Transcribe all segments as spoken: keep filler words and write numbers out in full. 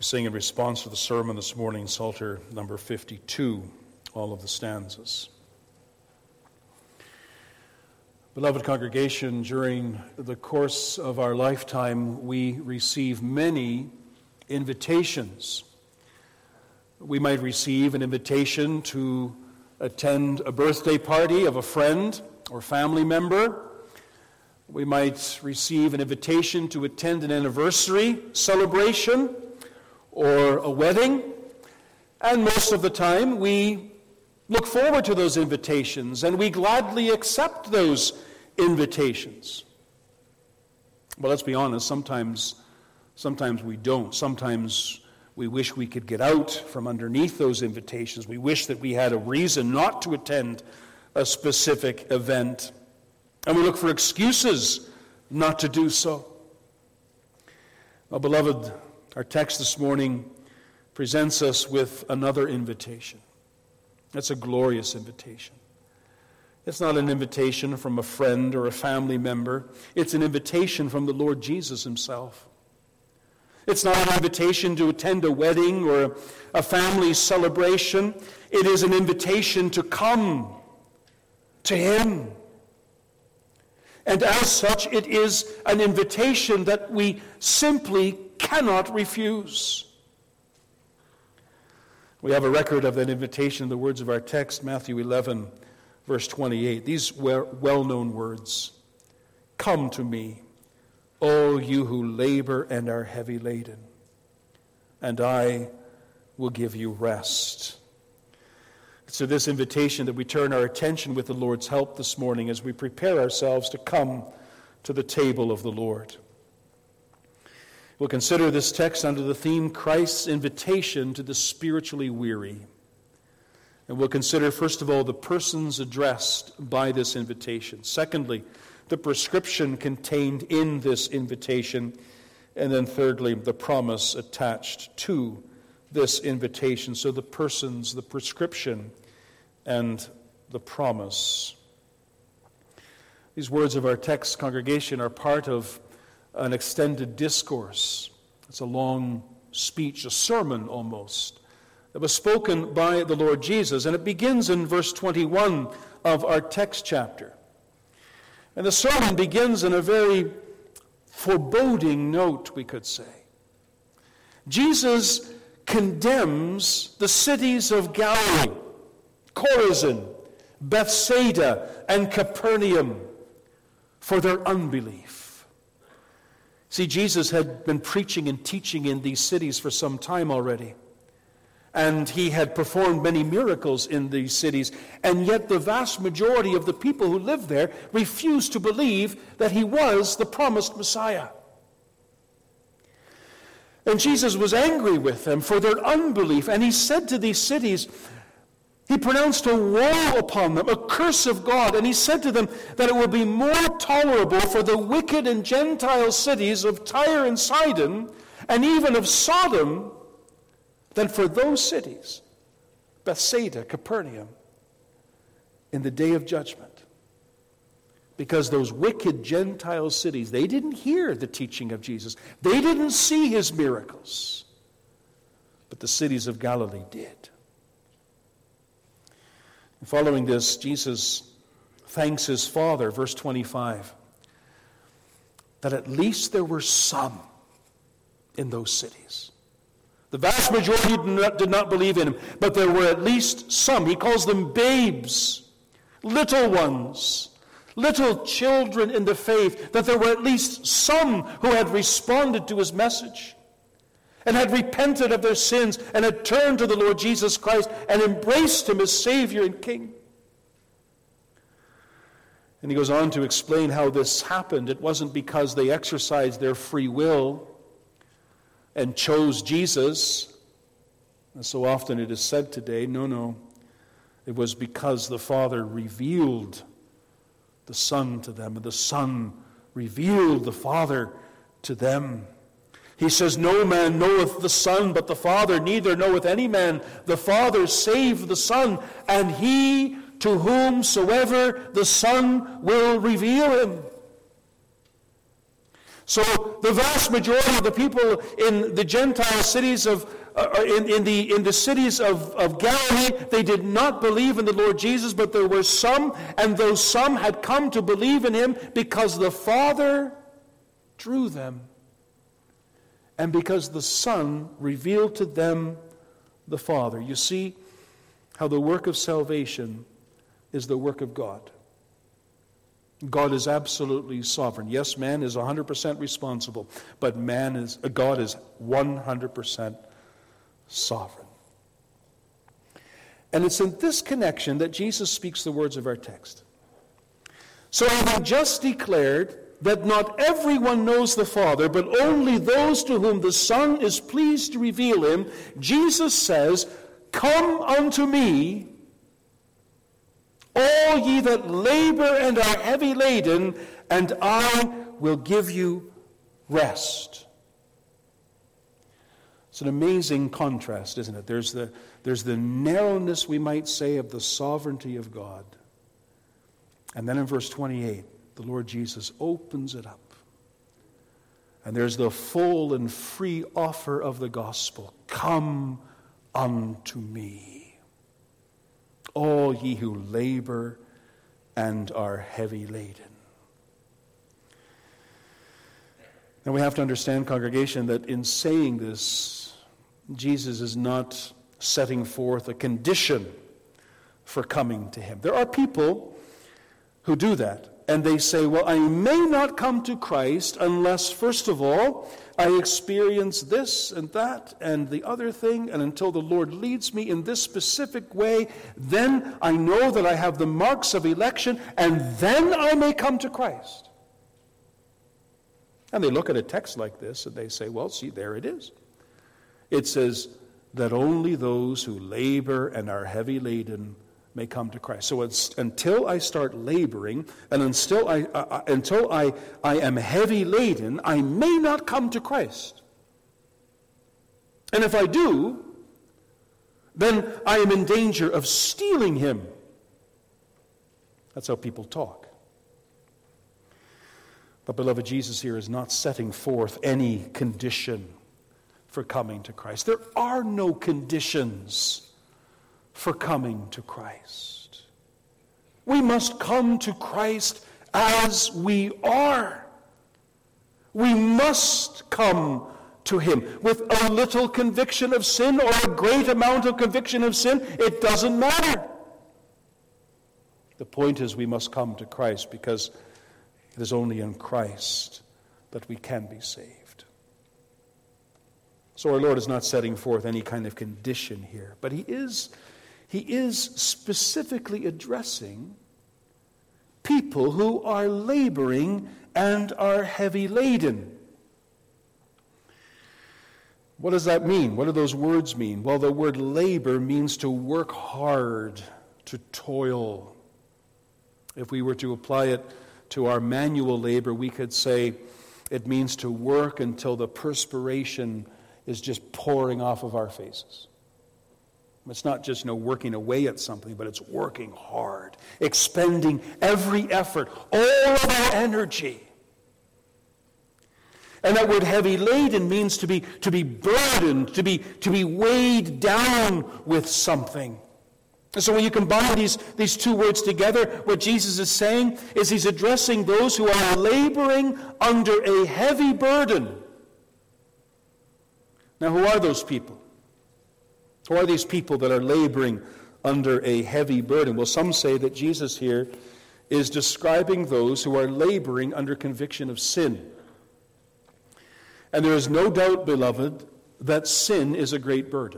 sing in response to the sermon this morning, Psalter number fifty-two, all of the stanzas. Beloved congregation, during the course of our lifetime, we receive many invitations. We might receive an invitation to attend a birthday party of a friend or family member. We might receive an invitation to attend an anniversary celebration or a wedding. And most of the time, we look forward to those invitations and we gladly accept those invitations. But let's be honest, sometimes, sometimes we don't. Sometimes we wish we could get out from underneath those invitations. We wish that we had a reason not to attend a specific event. And we look for excuses not to do so. Well, beloved, our text this morning presents us with another invitation. It's a glorious invitation. It's not an invitation from a friend or a family member. It's an invitation from the Lord Jesus himself. It's not an invitation to attend a wedding or a family celebration. It is an invitation to come to him. And as such, it is an invitation that we simply cannot refuse. We have a record of that invitation in the words of our text, Matthew eleven, verse twenty-eight. These well-known words, "Come to me, all you who labor and are heavy laden, and I will give you rest." It's to this invitation that we turn our attention with the Lord's help this morning as we prepare ourselves to come to the table of the Lord. We'll consider this text under the theme, Christ's invitation to the spiritually weary. And we'll consider, first of all, the persons addressed by this invitation. Secondly, the prescription contained in this invitation. And then thirdly, the promise attached to this invitation. So the persons, the prescription, and the promise. These words of our text, congregation, are part of an extended discourse. It's a long speech, a sermon almost, that was spoken by the Lord Jesus. And it begins in verse twenty-one of our text chapter. And the sermon begins in a very foreboding note, we could say. Jesus condemns the cities of Galilee, Chorazin, Bethsaida, and Capernaum for their unbelief. See, Jesus had been preaching and teaching in these cities for some time already. And he had performed many miracles in these cities. And yet the vast majority of the people who lived there refused to believe that he was the promised Messiah. And Jesus was angry with them for their unbelief. And he said to these cities, he pronounced a woe upon them, a curse of God. And he said to them that it will be more tolerable for the wicked and Gentile cities of Tyre and Sidon, and even of Sodom, than for those cities, Bethsaida, Capernaum, in the day of judgment. Because those wicked Gentile cities, they didn't hear the teaching of Jesus. They didn't see his miracles. But the cities of Galilee did. And following this, Jesus thanks his Father, verse twenty-five, that at least there were some in those cities. The vast majority did not, did not believe in him, but there were at least some. He calls them babes, little ones, little children in the faith, that there were at least some who had responded to his message and had repented of their sins and had turned to the Lord Jesus Christ and embraced him as Savior and King. And he goes on to explain how this happened. It wasn't because they exercised their free will and chose Jesus, as so often it is said today. No, no. It was because the Father revealed the Son to them, and the Son revealed the Father to them. He says, "No man knoweth the Son but the Father, neither knoweth any man the Father save the Son, and he to whomsoever the Son will reveal him." So the vast majority of the people in the Gentile cities of uh, in, in the in the cities of, of Galilee, they did not believe in the Lord Jesus, but there were some, and those some had come to believe in him because the Father drew them, and because the Son revealed to them the Father. You see how the work of salvation is the work of God. God is absolutely sovereign. Yes, man is one hundred percent responsible, but man is God is one hundred percent sovereign. And it's in this connection that Jesus speaks the words of our text. So having just declared that not everyone knows the Father, but only those to whom the Son is pleased to reveal him, Jesus says, "Come unto me, all ye that labor and are heavy laden, and I will give you rest." It's an amazing contrast, isn't it? There's the, there's the narrowness, we might say, of the sovereignty of God. And then in verse twenty-eight, the Lord Jesus opens it up. And there's the full and free offer of the gospel. "Come unto me, all ye who labor and are heavy laden." Now we have to understand, congregation, that in saying this, Jesus is not setting forth a condition for coming to him. There are people who do that, and they say, well, I may not come to Christ unless, first of all, I experience this and that and the other thing, and until the Lord leads me in this specific way, then I know that I have the marks of election, and then I may come to Christ. And they look at a text like this, and they say, well, see, there it is. It says that only those who labor and are heavy laden may come to Christ. So it's, until I start laboring, and until I uh, until I, I am heavy laden, I may not come to Christ. And if I do, then I am in danger of stealing him. That's how people talk. But beloved, Jesus here is not setting forth any condition for coming to Christ. There are no conditions for coming to Christ. We must come to Christ as we are. We must come to him with a little conviction of sin or a great amount of conviction of sin. It doesn't matter. The point is, we must come to Christ because it is only in Christ that we can be saved. So our Lord is not setting forth any kind of condition here, but he is He is specifically addressing people who are laboring and are heavy laden. What does that mean? What do those words mean? Well, the word labor means to work hard, to toil. If we were to apply it to our manual labor, we could say it means to work until the perspiration is just pouring off of our faces. It's not just, you know, working away at something, but it's working hard, expending every effort, all of our energy. And that word heavy laden means to be to be burdened, to be to be weighed down with something. And so when you combine these, these two words together, what Jesus is saying is he's addressing those who are laboring under a heavy burden. Now, who are those people? Who are these people that are laboring under a heavy burden? Well, some say that Jesus here is describing those who are laboring under conviction of sin. And there is no doubt, beloved, that sin is a great burden.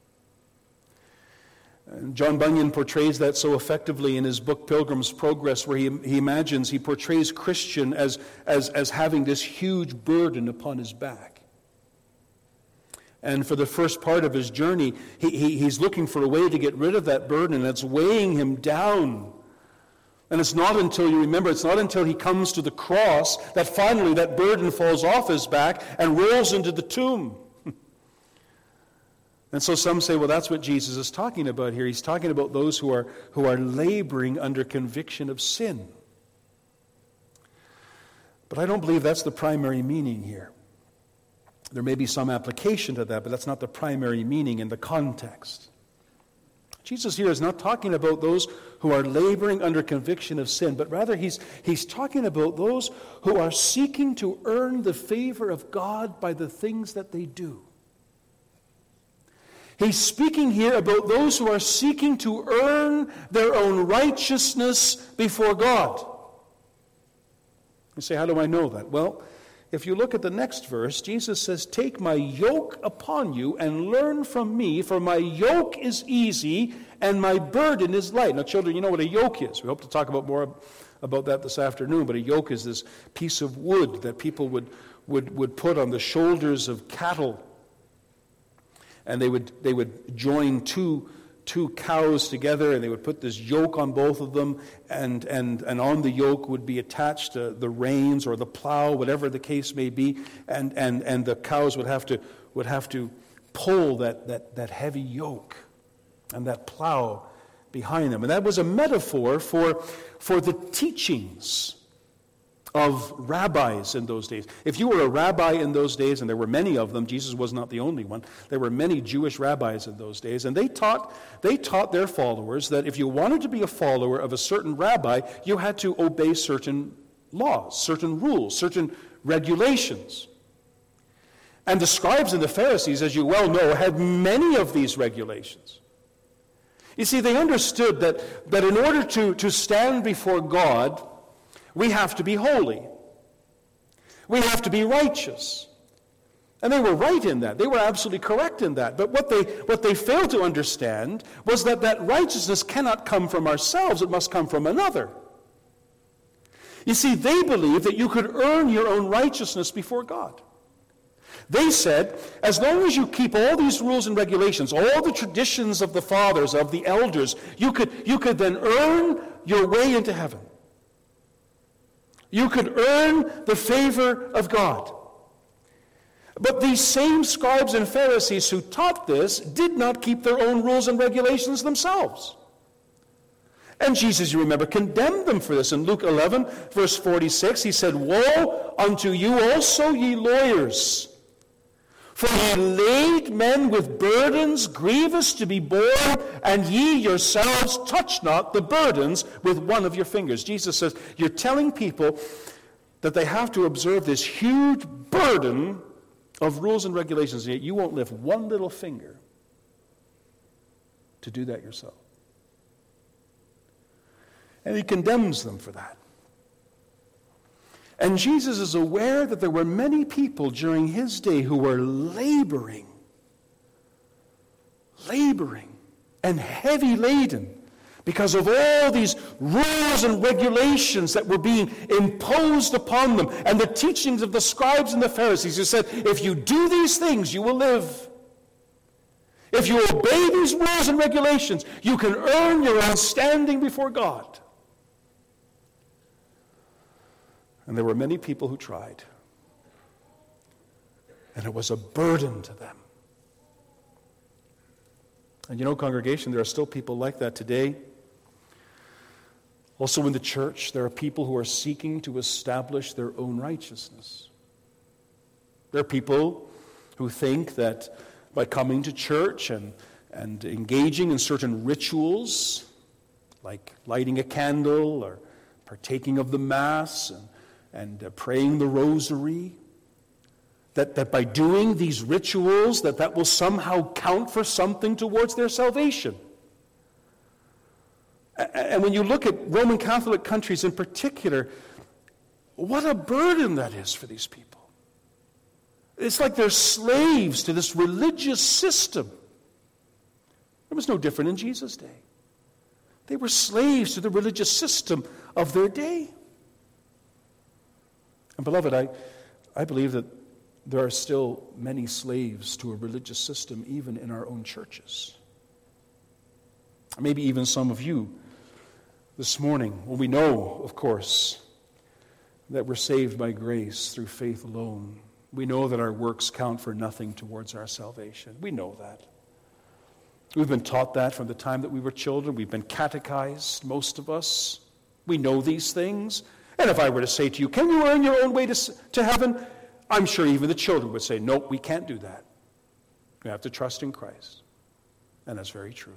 And John Bunyan portrays that so effectively in his book Pilgrim's Progress, where he, he imagines, he portrays Christian as, as, as having this huge burden upon his back. And for the first part of his journey, he, he, he's looking for a way to get rid of that burden, and it's weighing him down. And it's not until, you remember, it's not until he comes to the cross that finally that burden falls off his back and rolls into the tomb. And so some say, well, that's what Jesus is talking about here. He's talking about those who are, who are laboring under conviction of sin. But I don't believe that's the primary meaning here. There may be some application to that, but that's not the primary meaning in the context. Jesus here is not talking about those who are laboring under conviction of sin, but rather he's, he's talking about those who are seeking to earn the favor of God by the things that they do. He's speaking here about those who are seeking to earn their own righteousness before God. You say, how do I know that? Well, if you look at the next verse, Jesus says, "Take my yoke upon you and learn from me, for my yoke is easy and my burden is light." Now, children, you know what a yoke is. We hope to talk about more about that this afternoon, but a yoke is this piece of wood that people would, would, would put on the shoulders of cattle. And they would they would join two two cows together, and they would put this yoke on both of them, and and and on the yoke would be attached uh, the reins or the plow, whatever the case may be, and and and the cows would have to would have to pull that that that heavy yoke and that plow behind them. And that was a metaphor for for the teachings of rabbis in those days. If you were a rabbi in those days, and there were many of them, Jesus was not the only one, there were many Jewish rabbis in those days, and they taught they taught their followers that if you wanted to be a follower of a certain rabbi, you had to obey certain laws, certain rules, certain regulations. And the scribes and the Pharisees, as you well know, had many of these regulations. You see, they understood that, that in order to, to stand before God, we have to be holy. We have to be righteous. And they were right in that. They were absolutely correct in that. But what they what they failed to understand was that that righteousness cannot come from ourselves. It must come from another. You see, they believed that you could earn your own righteousness before God. They said, as long as you keep all these rules and regulations, all the traditions of the fathers, of the elders, you could you could then earn your way into heaven. You could earn the favor of God. But these same scribes and Pharisees who taught this did not keep their own rules and regulations themselves. And Jesus, you remember, condemned them for this. In Luke eleven, verse forty-six, he said, "Woe unto you also, ye lawyers! For ye laid men with burdens grievous to be borne, and ye yourselves touch not the burdens with one of your fingers." Jesus says, you're telling people that they have to observe this huge burden of rules and regulations, and yet you won't lift one little finger to do that yourself. And he condemns them for that. And Jesus is aware that there were many people during his day who were laboring, laboring, and heavy laden because of all these rules and regulations that were being imposed upon them, and the teachings of the scribes and the Pharisees who said, if you do these things, you will live. If you obey these rules and regulations, you can earn your own standing before God. And there were many people who tried. And it was a burden to them. And you know, congregation, there are still people like that today. Also in the church, there are people who are seeking to establish their own righteousness. There are people who think that by coming to church and, and engaging in certain rituals, like lighting a candle or partaking of the Mass and and uh, praying the rosary, that, that by doing these rituals, that that will somehow count for something towards their salvation. A- and when you look at Roman Catholic countries in particular, what a burden that is for these people. It's like they're slaves to this religious system. It was no different in Jesus' day. They were slaves to the religious system of their day. And beloved, I, I believe that there are still many slaves to a religious system even in our own churches. Maybe even some of you this morning. Well, we know, of course, that we're saved by grace through faith alone. We know that our works count for nothing towards our salvation. We know that. We've been taught that from the time that we were children. We've been catechized, most of us. We know these things. And if I were to say to you, can you earn your own way to, to heaven? I'm sure even the children would say, nope, we can't do that. We have to trust in Christ. And that's very true.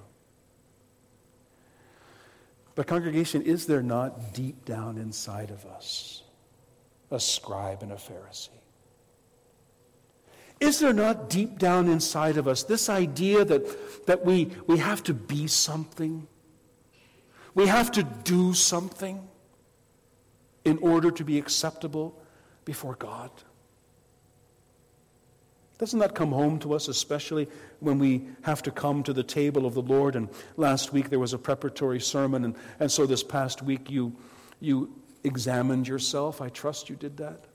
But congregation, is there not deep down inside of us a scribe and a Pharisee? Is there not deep down inside of us this idea that, that we, we have to be something? We have to do something in order to be acceptable before God? Doesn't that come home to us, especially when we have to come to the table of the Lord? And last week there was a preparatory sermon, and, and so this past week you, you examined yourself. I trust you did that.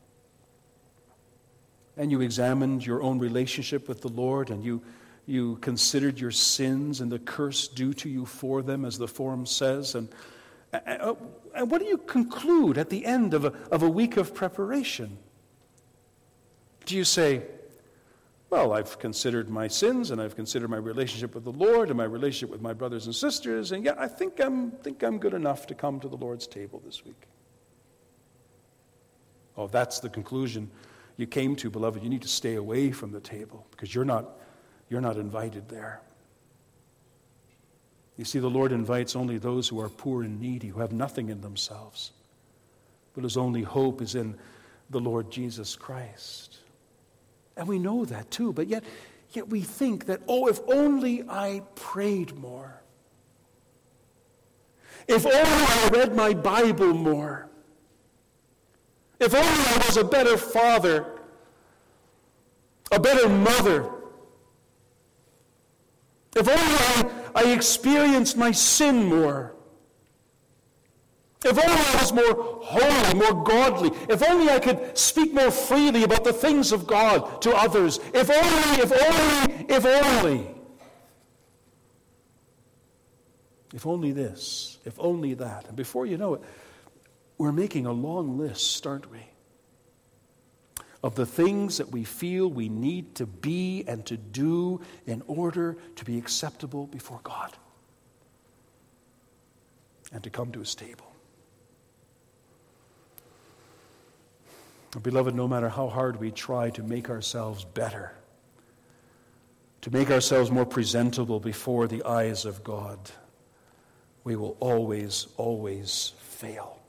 And you examined your own relationship with the Lord, and you, you considered your sins and the curse due to you for them, as the form says. And, and what do you conclude at the end of a, of a week of preparation? Do you say, well, I've considered my sins, and I've considered my relationship with the Lord and my relationship with my brothers and sisters, and yeah, I think I'm, think I'm good enough to come to the Lord's table this week? Oh, if that's the conclusion you came to, beloved, you need to stay away from the table, because you're not, you're not invited there. You see, the Lord invites only those who are poor and needy, who have nothing in themselves, but whose only hope is in the Lord Jesus Christ. And we know that too, but yet, yet we think that, oh, if only I prayed more. If only I read my Bible more. If only I was a better father, a better mother. If only I, I experienced my sin more. If only I was more holy, more godly. If only I could speak more freely about the things of God to others. If only, if only, if only. If only this, if only that. And before you know it, we're making a long list, aren't we? Of the things that we feel we need to be and to do in order to be acceptable before God and to come to His table. Beloved, no matter how hard we try to make ourselves better, to make ourselves more presentable before the eyes of God, we will always, always fail.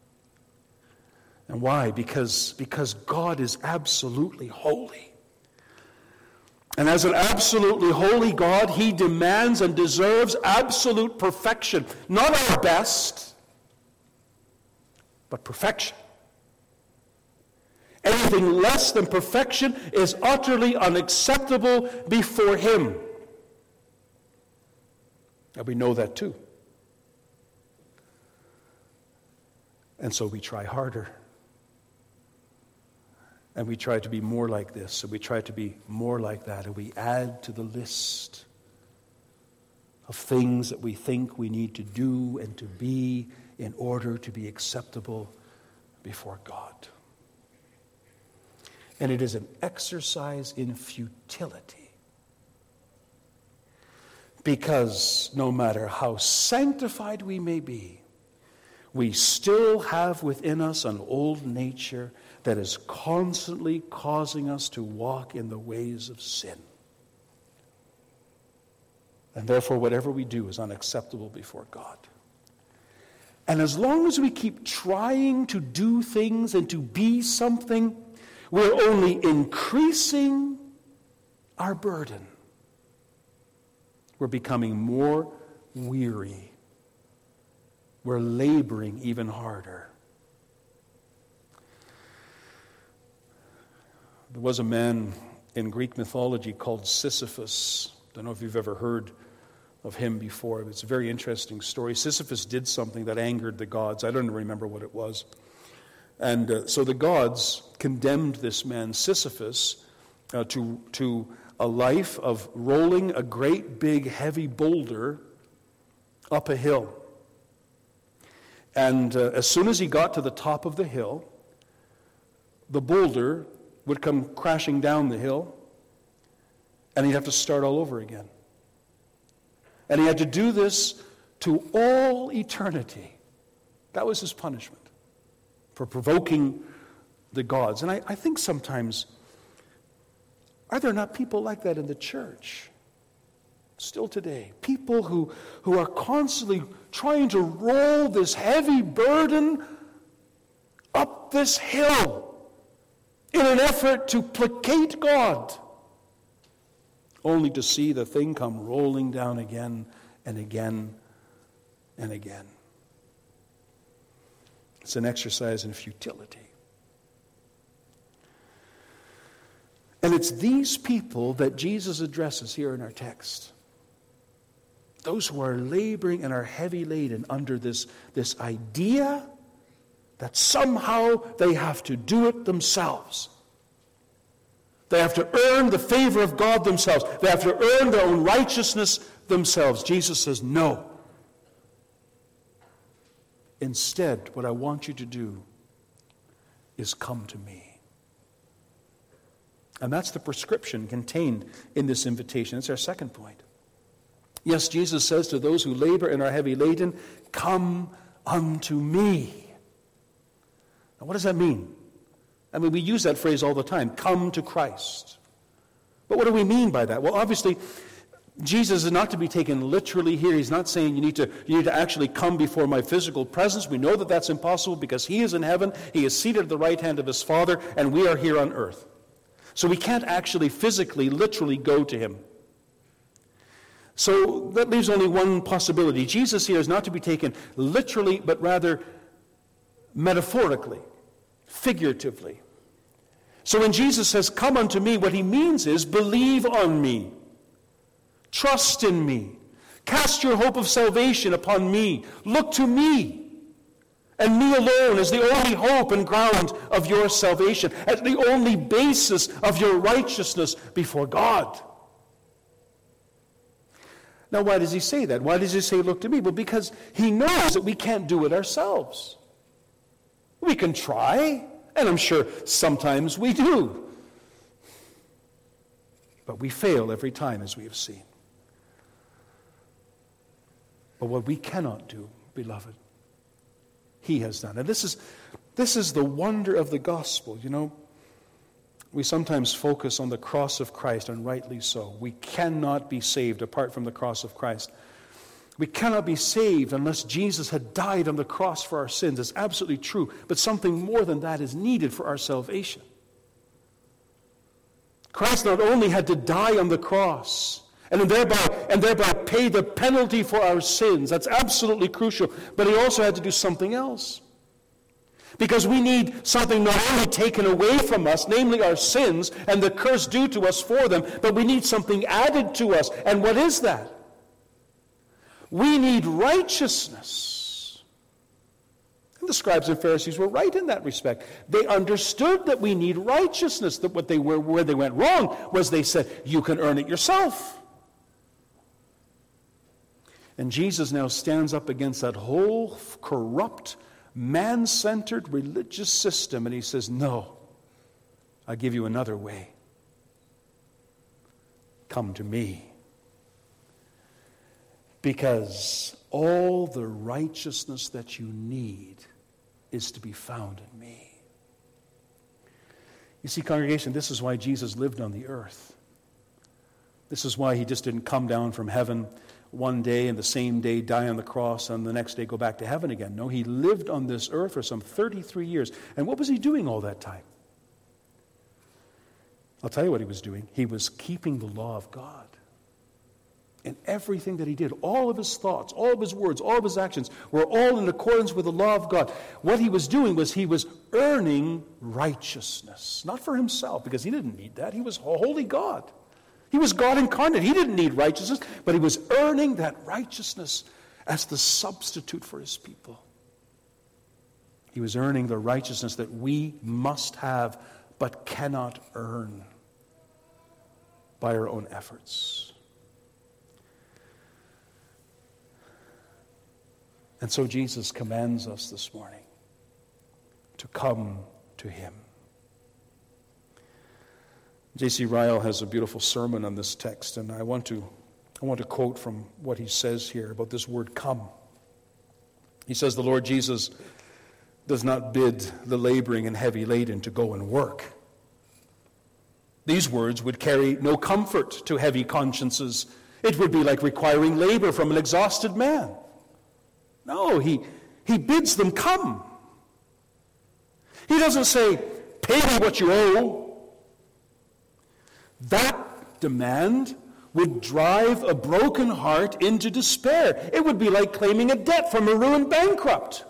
And why? Because, because God is absolutely holy. And as an absolutely holy God, He demands and deserves absolute perfection. Not our best, but perfection. Anything less than perfection is utterly unacceptable before Him. And we know that too. And so we try harder. And we try to be more like this, and we try to be more like that, and we add to the list of things that we think we need to do and to be in order to be acceptable before God. And it is an exercise in futility. Because no matter how sanctified we may be, we still have within us an old nature that is constantly causing us to walk in the ways of sin. And therefore, whatever we do is unacceptable before God. And as long as we keep trying to do things and to be something, we're only increasing our burden. We're becoming more weary. We're laboring even harder. There was a man in Greek mythology called Sisyphus. I don't know if you've ever heard of him before. It's a very interesting story. Sisyphus did something that angered the gods. I don't remember what it was. And uh, so the gods condemned this man, Sisyphus, uh, to, to a life of rolling a great big heavy boulder up a hill. And uh, as soon as he got to the top of the hill, the boulder would come crashing down the hill, and he'd have to start all over again. And he had to do this to all eternity. That was his punishment. for provoking the gods. And I, I think sometimes, are there not people like that in the church? Still today. People who, who are constantly trying to roll this heavy burden up this hill in an effort to placate God, only to see the thing come rolling down again and again and again. It's an exercise in futility. And it's these people that Jesus addresses here in our text. Those who are laboring and are heavy laden under this, this idea that somehow they have to do it themselves. They have to earn the favor of God themselves. They have to earn their own righteousness themselves. Jesus says, no. Instead, what I want you to do is come to me. And that's the prescription contained in this invitation. It's our second point. Yes, Jesus says to those who labor and are heavy laden, come unto me. Now, what does that mean? I mean, we use that phrase all the time, come to Christ. But what do we mean by that? Well, obviously, Jesus is not to be taken literally here. He's not saying you need to you need to actually come before my physical presence. We know that that's impossible because he is in heaven. He is seated at the right hand of his Father, and we are here on earth. So we can't actually physically, literally go to him. So that leaves only one possibility. Jesus here is not to be taken literally, but rather metaphorically, figuratively. So when Jesus says, come unto me, what he means is believe on me. Trust in me. Cast your hope of salvation upon me. Look to me. And me alone as the only hope and ground of your salvation, as the only basis of your righteousness before God. Now, why does he say that? Why does he say, look to me? Well, because he knows that we can't do it ourselves. We can try, and I'm sure sometimes we do. But we fail every time, as we have seen. But what we cannot do, beloved, he has done. And this is, this is the wonder of the gospel, you know. We sometimes focus on the cross of Christ, and rightly so. We cannot be saved apart from the cross of Christ. We cannot be saved unless Jesus had died on the cross for our sins. It's absolutely true. But something more than that is needed for our salvation. Christ not only had to die on the cross, and thereby, and thereby pay the penalty for our sins. That's absolutely crucial. But he also had to do something else. Because we need something not only taken away from us, namely our sins and the curse due to us for them, but we need something added to us. And what is that? We need righteousness. And the scribes and Pharisees were right in that respect. They understood that we need righteousness. That what they were, where they went wrong was they said, you can earn it yourself. And Jesus now stands up against that whole corrupt, man-centered religious system, and he says, no, I give you another way. Come to me. Because all the righteousness that you need is to be found in me. You see, congregation, this is why Jesus lived on the earth. This is why he just didn't come down from heaven one day and the same day die on the cross and the next day go back to heaven again. No, he lived on this earth for some thirty-three years. And what was he doing all that time? I'll tell you what he was doing. He was keeping the law of God. And everything that he did, all of his thoughts, all of his words, all of his actions were all in accordance with the law of God. What he was doing was he was earning righteousness. Not for himself, because he didn't need that. He was a holy God. He was God incarnate. He didn't need righteousness, but he was earning that righteousness as the substitute for his people. He was earning the righteousness that we must have but cannot earn by our own efforts. And so Jesus commands us this morning to come to him. J C Ryle has a beautiful sermon on this text, and I want to I want to quote from what he says here about this word come. He says, the Lord Jesus does not bid the laboring and heavy laden to go and work. These words would carry no comfort to heavy consciences. It would be like requiring labor from an exhausted man. No, he, he bids them come. He doesn't say, pay me what you owe. That demand would drive a broken heart into despair. It would be like claiming a debt from a ruined bankrupt.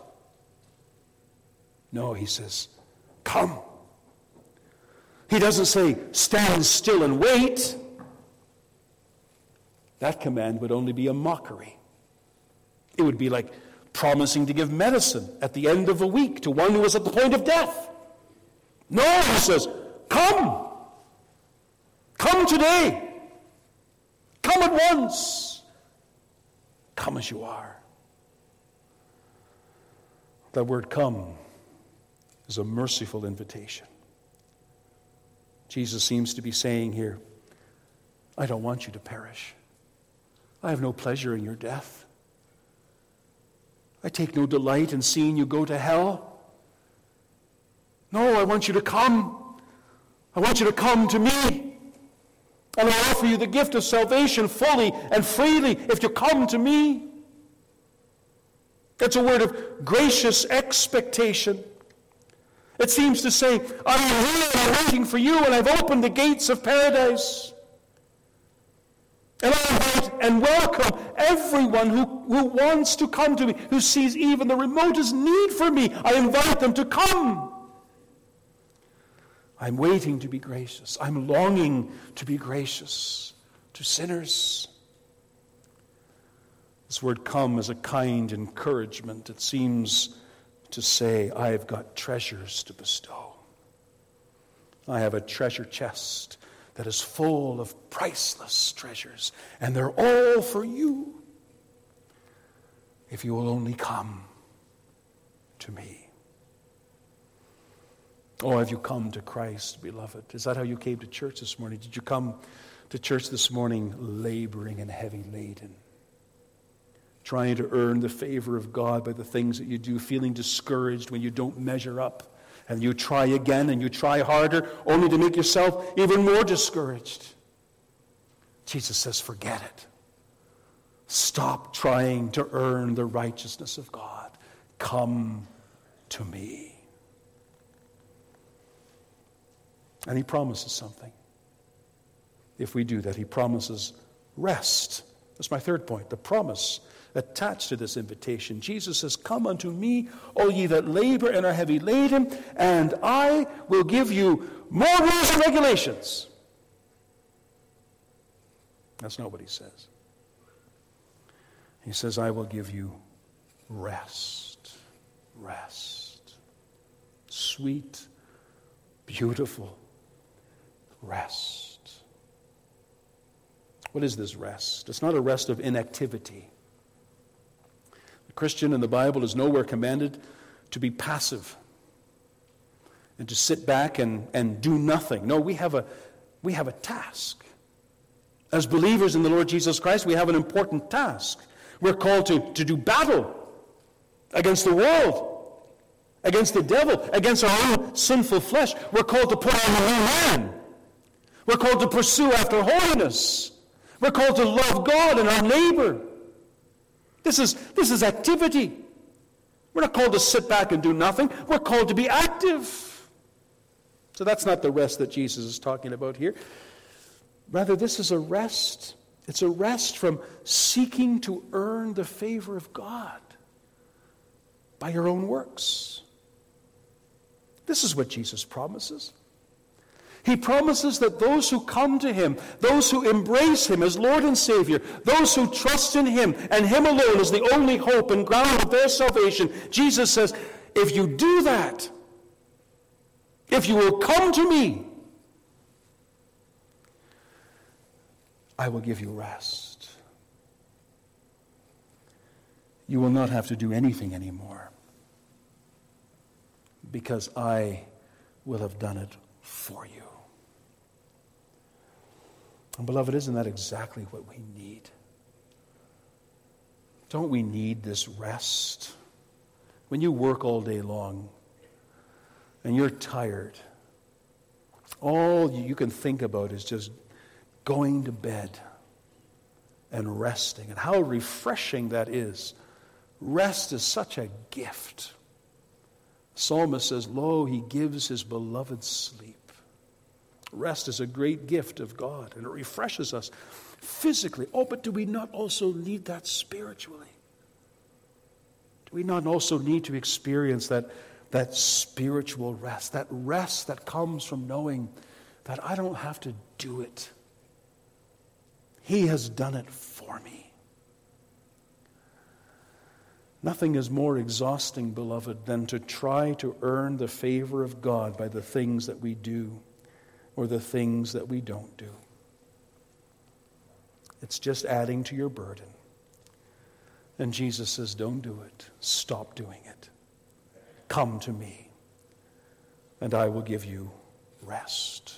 No, he says, come. He doesn't say, stand still and wait. That command would only be a mockery. It would be like promising to give medicine at the end of a week to one who was at the point of death. No, he says, come. Come today. Come at once. Come as you are. That word come is a merciful invitation. Jesus seems to be saying here, I don't want you to perish. I have no pleasure in your death. I take no delight in seeing you go to hell. No, I want you to come. I want you to come to me. And I offer you the gift of salvation fully and freely if you come to me. That's a word of gracious expectation. It seems to say, I am here and I'm waiting for you, and I've opened the gates of paradise. And I invite and welcome everyone who, who wants to come to me, who sees even the remotest need for me. I invite them to come. I'm waiting to be gracious. I'm longing to be gracious to sinners. This word come is a kind encouragement. It seems to say, I've got treasures to bestow. I have a treasure chest that is full of priceless treasures, and they're all for you if you will only come to me. Oh, have you come to Christ, beloved? Is that how you came to church this morning? Did you come to church this morning laboring and heavy laden? Trying to earn the favor of God by the things that you do, feeling discouraged when you don't measure up, and you try again and you try harder, only to make yourself even more discouraged. Jesus says, forget it. Stop trying to earn the righteousness of God. Come to me. And he promises something. If we do that, he promises rest. That's my third point, the promise attached to this invitation. Jesus says, come unto me, all ye that labor and are heavy laden, and I will give you more rules and regulations. That's not what he says. He says, I will give you rest. Rest. Sweet, beautiful rest. What is this rest? It's not a rest of inactivity. The Christian in the Bible is nowhere commanded to be passive and to sit back and, and do nothing. No, we have a we have a task. As believers in the Lord Jesus Christ, we have an important task. We're called to, to do battle against the world, against the devil, against our own sinful flesh. We're called to put on the new man. We're called to pursue after holiness. We're called to love God and our neighbor. This is, this is activity. We're not called to sit back and do nothing. We're called to be active. So that's not the rest that Jesus is talking about here. Rather, this is a rest. It's a rest from seeking to earn the favor of God by your own works. This is what Jesus promises. He promises that those who come to him, those who embrace him as Lord and Savior, those who trust in him and him alone as the only hope and ground of their salvation, Jesus says, if you do that, if you will come to me, I will give you rest. You will not have to do anything anymore, because I will have done it for you. And beloved, isn't that exactly what we need? Don't we need this rest? When you work all day long and you're tired, all you can think about is just going to bed and resting. And how refreshing that is. Rest is such a gift. The psalmist says, lo, he gives his beloved sleep. Rest is a great gift of God, and it refreshes us physically. Oh, but do we not also need that spiritually? Do we not also need to experience that, that spiritual rest, that rest that comes from knowing that I don't have to do it. He has done it for me. Nothing is more exhausting, beloved, than to try to earn the favor of God by the things that we do or the things that we don't do. It's just adding to your burden. And Jesus says, don't do it. Stop doing it. Come to me, and I will give you rest.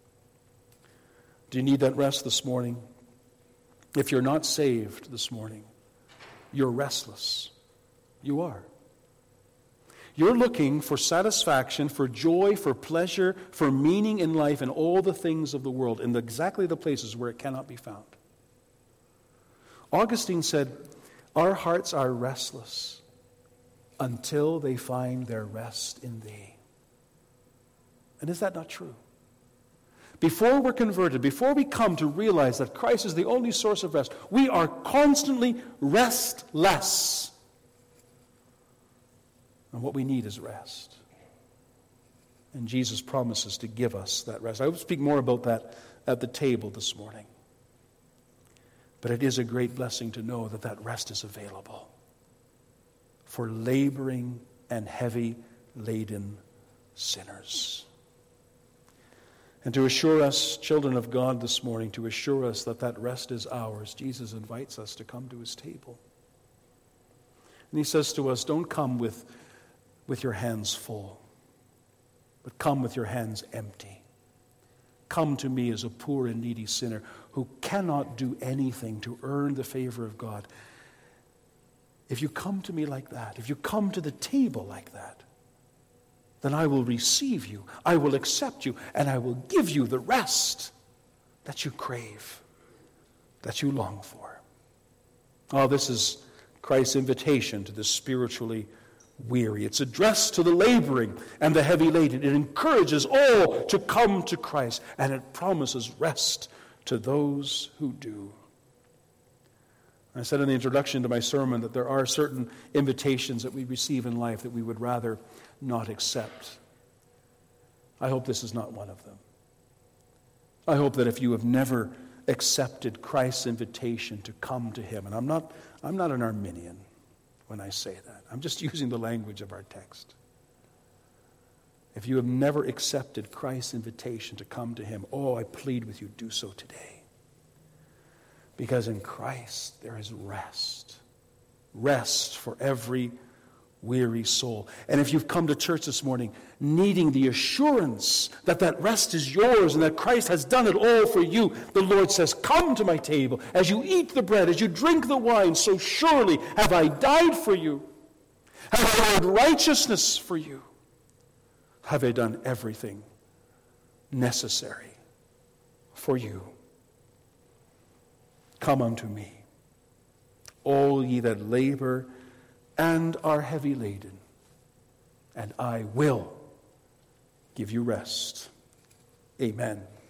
Do you need that rest this morning? If you're not saved this morning, you're restless. You are. You're looking for satisfaction, for joy, for pleasure, for meaning in life and all the things of the world in exactly the places where it cannot be found. Augustine said, our hearts are restless until they find their rest in thee. And is that not true? Before we're converted, before we come to realize that Christ is the only source of rest, we are constantly restless. And what we need is rest. And Jesus promises to give us that rest. I will speak more about that at the table this morning. But it is a great blessing to know that that rest is available for laboring and heavy-laden sinners. And to assure us, children of God, this morning, to assure us that that rest is ours, Jesus invites us to come to his table. And he says to us, don't come with, with your hands full, but come with your hands empty. Come to me as a poor and needy sinner who cannot do anything to earn the favor of God. If you come to me like that, if you come to the table like that, then I will receive you, I will accept you, and I will give you the rest that you crave, that you long for. Oh, this is Christ's invitation to the spiritually weary. It's addressed to the laboring and the heavy laden. It encourages all to come to Christ, and it promises rest to those who do. I said in the introduction to my sermon that there are certain invitations that we receive in life that we would rather not accept. I hope this is not one of them. I hope that if you have never accepted Christ's invitation to come to him, and I'm not, I'm not an Arminian when I say that. I'm just using the language of our text. If you have never accepted Christ's invitation to come to him, oh, I plead with you, do so today. Because in Christ there is rest. Rest for every weary soul. And if you've come to church this morning needing the assurance that that rest is yours and that Christ has done it all for you, the Lord says, come to my table. As you eat the bread, as you drink the wine, so surely have I died for you. Have I earned righteousness for you. Have I done everything necessary for you. Come unto me, all ye that labor and are heavy laden, and I will give you rest. Amen.